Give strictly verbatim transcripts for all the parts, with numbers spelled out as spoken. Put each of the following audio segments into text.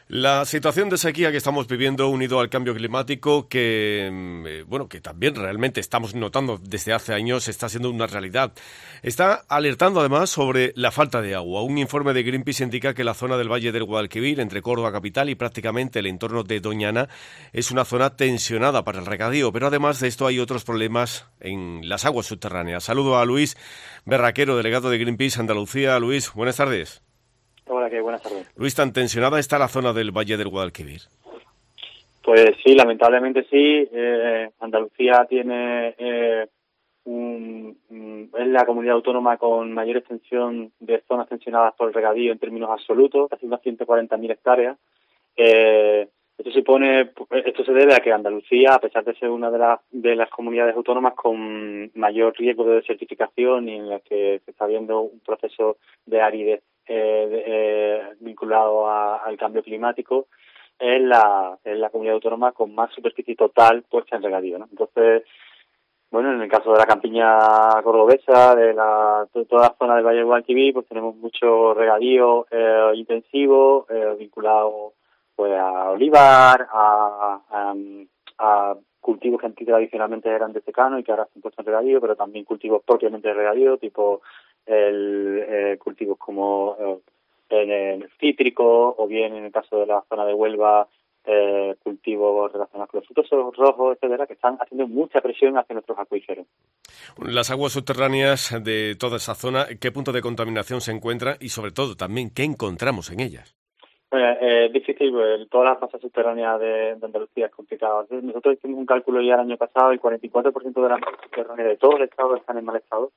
La situación de sequía que estamos viviendo, unido al cambio climático, que eh, bueno, que también realmente estamos notando desde hace años, está siendo una realidad. Está alertando además sobre la falta de agua. Un informe de Greenpeace indica que la zona del Valle del Guadalquivir, entre Córdoba capital y prácticamente el entorno de Doñana, es una zona tensionada para el regadío, pero además de esto hay otros problemas en las aguas subterráneas. Saludo a Luis Berraquero, delegado de Greenpeace Andalucía. Luis, buenas tardes. Hola, qué buenas tardes. Luis, ¿tan tensionada está la zona del Valle del Guadalquivir? Pues sí, lamentablemente sí. Eh, Andalucía tiene eh, un, un, es la comunidad autónoma con mayor extensión de zonas tensionadas por el regadío en términos absolutos, casi unas ciento cuarenta mil hectáreas. Eh, esto supone, esto se debe a que Andalucía, a pesar de ser una de las de las comunidades autónomas con mayor riesgo de desertificación y en la que se está viendo un proceso de aridez eh, de, eh, vinculado a, al cambio climático, es la es la comunidad autónoma con más superficie total puesta en regadío, ¿no? Entonces, bueno, en el caso de la campiña cordobesa, de la de toda la zona del Valle del Guadalquivir, pues tenemos mucho regadío eh, intensivo eh, vinculado pues a olivar, a, a, a cultivos que antes tradicionalmente eran de secano y que ahora se han puesto en regadío, pero también cultivos propiamente de regadío, tipo el eh, cultivos como eh, en el cítrico, o bien en el caso de la zona de Huelva, eh, cultivos relacionados con los frutos rojos, etcétera, que están haciendo mucha presión hacia nuestros acuíferos. Las aguas subterráneas de toda esa zona, ¿qué punto de contaminación se encuentra y sobre todo también qué encontramos en ellas? Bueno, eh, es difícil, pues, todas las masas subterráneas de, de Andalucía es complicado. Nosotros hicimos un cálculo ya el año pasado y cuarenta y cuatro por ciento de las masas subterráneas de todo el estado están en mal estado.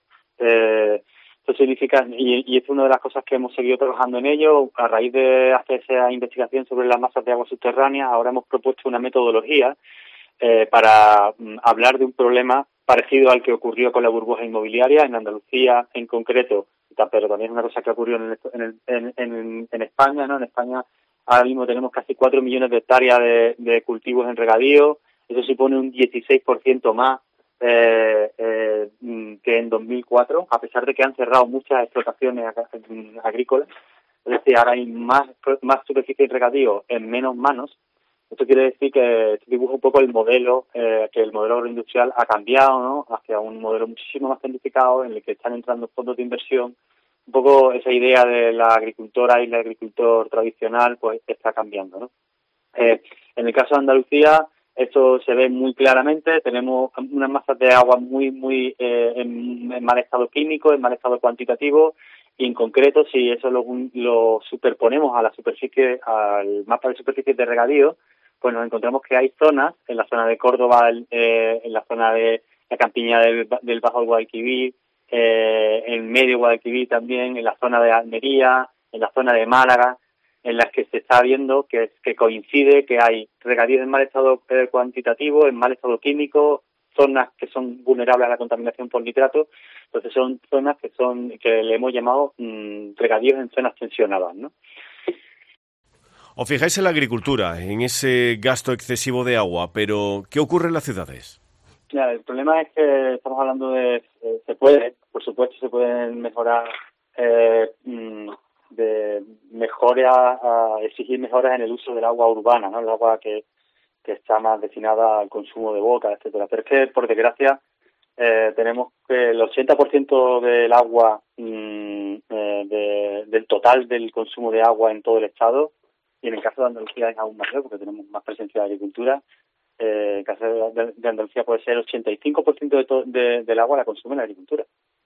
Eh, Esto significa, y, y es una de las cosas que hemos seguido trabajando en ello, a raíz de hacer esa investigación sobre las masas de agua subterráneas, ahora hemos propuesto una metodología eh, para mm, hablar de un problema parecido al que ocurrió con la burbuja inmobiliaria en Andalucía en concreto, pero también es una cosa que ocurrió en, el, en, en, en España, ¿no? En España ahora mismo tenemos casi cuatro millones de hectáreas de, de cultivos en regadío, eso supone un dieciséis por ciento más Eh, eh, que en dos mil cuatro, a pesar de que han cerrado muchas explotaciones agrícolas. Es decir, ahora hay más más superficie de regadío en menos manos. Esto quiere decir que se dibuja un poco el modelo, eh, que el modelo agroindustrial ha cambiado, ¿no?, hacia un modelo muchísimo más tecnificado en el que están entrando fondos de inversión. Un poco esa idea de la agricultora y el agricultor tradicional pues está cambiando, ¿no? Eh, en el caso de Andalucía, esto se ve muy claramente. Tenemos unas masas de agua muy, muy eh, en, en mal estado químico, en mal estado cuantitativo, y en concreto, si eso lo, lo superponemos a la superficie, al mapa de superficie de regadío, pues nos encontramos que hay zonas, en la zona de Córdoba, eh, en la zona de la campiña del, del Bajo Guadalquivir, eh, en medio Guadalquivir también, en la zona de Almería, en la zona de Málaga, en las que se está viendo que, que coincide que hay regadíos en mal estado eh, cuantitativo, en mal estado químico, zonas que son vulnerables a la contaminación por nitrato. Entonces son zonas que son que le hemos llamado mmm, regadíos en zonas tensionadas, ¿no? Os fijáis en la agricultura, en ese gasto excesivo de agua, pero ¿qué ocurre en las ciudades? Ya, el problema es que estamos hablando de eh, se puede, por supuesto, se pueden mejorar eh, mmm, de mejora, a exigir mejoras en el uso del agua urbana, ¿no? El agua que, que está más destinada al consumo de boca, etcétera. Pero es que, por desgracia, eh, tenemos que el ochenta por ciento del agua, mmm, eh, de, del total del consumo de agua en todo el estado, y en el caso de Andalucía es aún mayor porque tenemos más presencia de agricultura. Eh, en el caso de, de Andalucía puede ser el ochenta y cinco por ciento de to, de, del agua la consume la agricultura.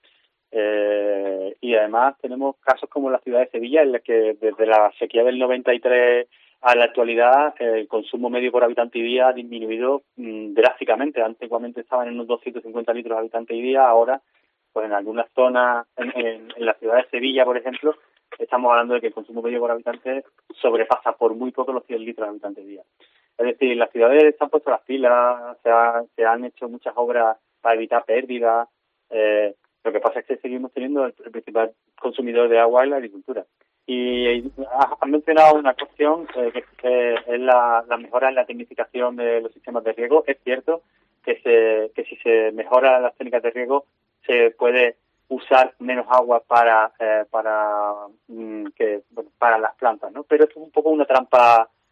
Eh, y además tenemos casos como la ciudad de Sevilla, en la que desde la sequía del noventa y tres a la actualidad eh, el consumo medio por habitante y día ha disminuido mmm, drásticamente. Antiguamente estaban en unos doscientos cincuenta litros habitante y día, ahora pues en algunas zonas, en, en, en la ciudad de Sevilla, por ejemplo, estamos hablando de que el consumo medio por habitante sobrepasa por muy poco los cien litros habitante y día. Es decir, las ciudades se han puesto las pilas, se, ha, se han hecho muchas obras para evitar pérdidas. Eh, Lo que pasa es que seguimos teniendo el, el principal consumidor de agua en la agricultura. Y has mencionado una cuestión eh, que, que es la, la mejora en la tecnificación de los sistemas de riego. Es cierto que, se, que si se mejoran las técnicas de riego se puede usar menos agua para eh, para mm, que bueno, para las plantas, ¿no? Pero esto es un poco una trampa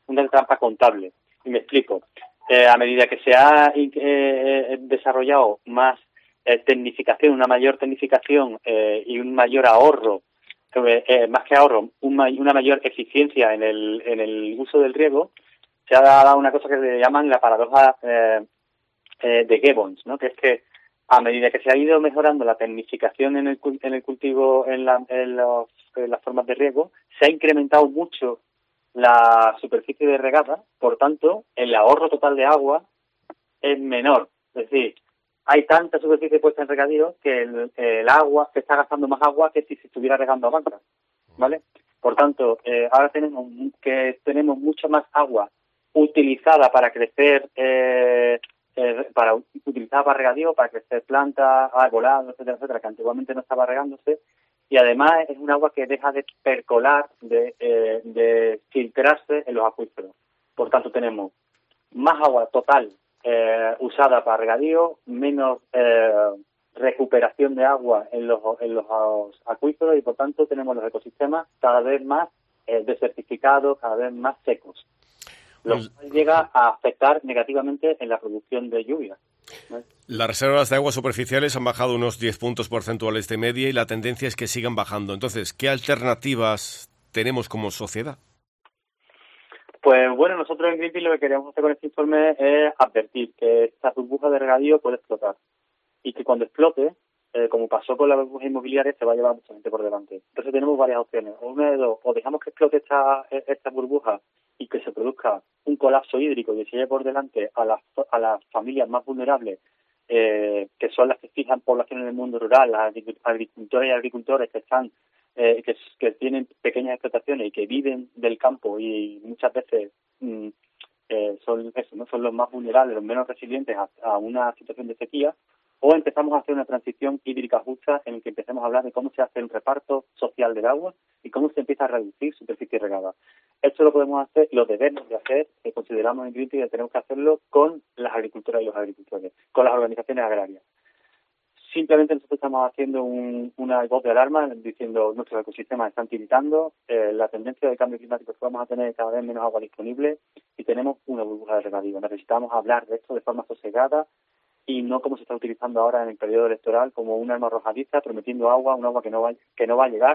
una trampa contable. Y me explico. Eh, a medida que se ha eh, desarrollado más eh, tecnificación, una mayor tecnificación eh, y un mayor ahorro, eh, eh, más que ahorro, un ma- una mayor eficiencia en el, en el uso del riego, se ha dado una cosa que se llaman la paradoja eh, eh, de Gibbons, ¿no? Que es que a medida que se ha ido mejorando la tecnificación en el, cul- en el cultivo, en, la, en, los, en las formas de riego, se ha incrementado mucho la superficie de regada, por tanto, el ahorro total de agua es menor. Es decir, hay tanta superficie puesta en regadío que el, el agua, se está gastando más agua que si se estuviera regando a banca, ¿vale? Por tanto, eh, ahora tenemos que tenemos mucha más agua utilizada para crecer, eh, eh, para utilizada para regadío, para crecer plantas, arbolado, etcétera, etcétera, que antiguamente no estaba regándose. Y además es un agua que deja de percolar, de, eh, de filtrarse en los acuíferos. Por tanto, tenemos más agua total eh, usada para regadío, menos eh, recuperación de agua en los, en los acuíferos y, por tanto, tenemos los ecosistemas cada vez más eh, desertificados, cada vez más secos, lo cual llega a afectar negativamente en la producción de lluvia, ¿no? Las reservas de aguas superficiales han bajado unos diez puntos porcentuales de media y la tendencia es que sigan bajando. Entonces, ¿qué alternativas tenemos como sociedad? Pues bueno, nosotros en Greenpeace lo que queremos hacer con este informe es advertir que esta burbuja de regadío puede explotar y que cuando explote, eh, como pasó con la burbuja inmobiliaria, se va a llevar mucha gente por delante. Entonces tenemos varias opciones. O una de dos, o dejamos que explote esta, esta burbuja y que se produzca un colapso hídrico y se lleve por delante a las, a las familias más vulnerables, eh, que son las que fijan población en el mundo rural, las agricultores y agricultores que están eh, que, que tienen pequeñas explotaciones y que viven del campo y muchas veces mm, eh, son eso, no son los más vulnerables, los menos resilientes a, a una situación de sequía. O empezamos a hacer una transición hídrica justa en la que empecemos a hablar de cómo se hace el reparto social del agua y cómo se empieza a reducir superficie regada. Esto lo podemos hacer, lo debemos de hacer, que consideramos en Greenpeace que tenemos que hacerlo con las agricultoras y los agricultores, con las organizaciones agrarias. Simplemente nosotros estamos haciendo un, una voz de alarma diciendo nuestros ecosistemas están tiritando, eh, la tendencia de cambio climático es que vamos a tener cada vez menos agua disponible y tenemos una burbuja de regadío. Necesitamos hablar de esto de forma sosegada y no como se está utilizando ahora en el periodo electoral como un arma arrojadiza, prometiendo agua, un agua que no va, que no va a llegar,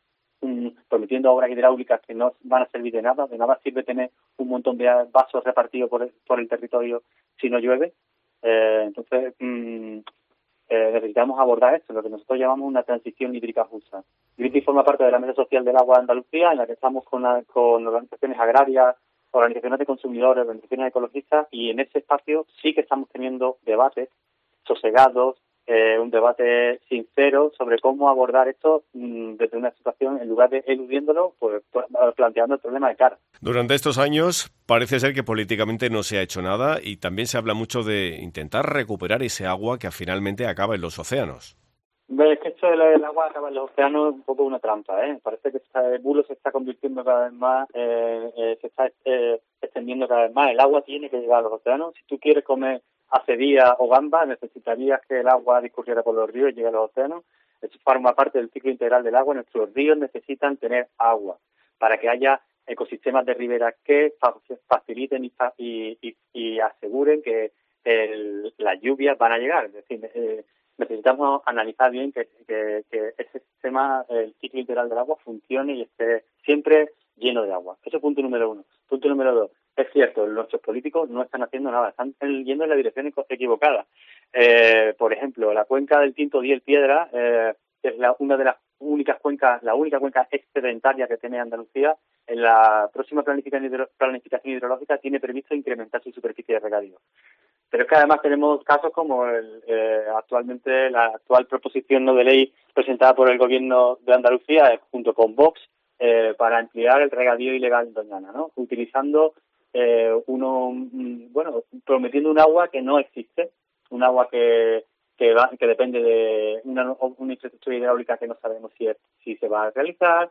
um, prometiendo obras hidráulicas que no van a servir de nada. De nada sirve tener un montón de vasos repartidos por el, por el territorio si no llueve. Eh, entonces, um, eh, necesitamos abordar esto, lo que nosotros llamamos una transición hídrica justa. Greenpeace forma parte de la Mesa Social del Agua de Andalucía, en la que estamos con, la, con organizaciones agrarias, organizaciones de consumidores, organizaciones ecologistas, y en ese espacio sí que estamos teniendo debates sosegados, eh, un debate sincero sobre cómo abordar esto mmm, desde una situación, en lugar de eludiéndolo, pues planteando el problema de cara. Durante estos años parece ser que políticamente no se ha hecho nada y también se habla mucho de intentar recuperar ese agua que finalmente acaba en los océanos. Es que esto del agua acaba en los océanos es un poco una trampa, ¿eh? Parece que el bulo se está convirtiendo cada vez más, eh, eh, se está eh, extendiendo cada vez más. El agua tiene que llegar a los océanos. Si tú quieres comer acedía o gamba, necesitarías que el agua discurriera por los ríos y llegue a los océanos. Eso forma parte del ciclo integral del agua. Nuestros ríos necesitan tener agua para que haya ecosistemas de ribera que faciliten y, y, y aseguren que el, las lluvias van a llegar. Es decir, eh, necesitamos analizar bien que, que, que ese sistema, el ciclo integral del agua, funcione y esté siempre lleno de agua. Eso es punto número uno. Punto número dos. Es cierto, nuestros políticos no están haciendo nada, están yendo en la dirección equivocada. Eh, por ejemplo, la cuenca del Tinto Diel Piedra eh, es la, una de las únicas cuencas, la única cuenca excedentaria que tiene Andalucía. En la próxima planificación, hidro, planificación hidrológica tiene previsto incrementar su superficie de regadío. Pero es que además tenemos casos como el, eh, actualmente la actual proposición no de ley presentada por el gobierno de Andalucía eh, junto con Vox eh, para ampliar el regadío ilegal en Doñana, ¿no? Utilizando eh, uno, bueno, prometiendo un agua que no existe, un agua que que, va, que depende de una, una infraestructura hidráulica que no sabemos si es, si se va a realizar,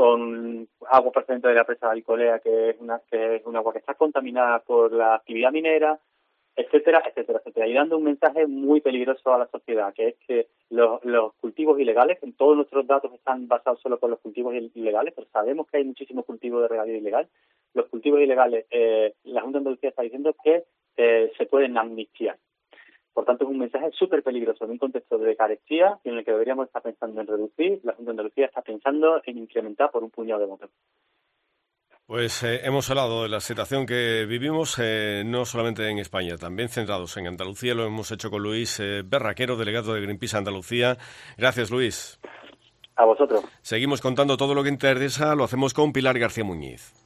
con agua procedente de la presa de Alcolea, que es una que es un agua que está contaminada por la actividad minera. etcétera, etcétera, etcétera, y dando un mensaje muy peligroso a la sociedad, que es que los, los cultivos ilegales, en todos nuestros datos están basados solo con los cultivos ilegales, pero sabemos que hay muchísimos cultivos de regadío ilegal. Los cultivos ilegales, eh, la Junta de Andalucía está diciendo que eh, se pueden amnistiar. Por tanto, es un mensaje súper peligroso en un contexto de carestía en el que deberíamos estar pensando en reducir. La Junta de Andalucía está pensando en incrementar por un puñado de votos. Pues eh, hemos hablado de la situación que vivimos, eh, no solamente en España, también centrados en Andalucía. Lo hemos hecho con Luis eh, Berraquero, delegado de Greenpeace Andalucía. Gracias, Luis. A vosotros. Seguimos contando todo lo que interesa, lo hacemos con Pilar García Muñiz.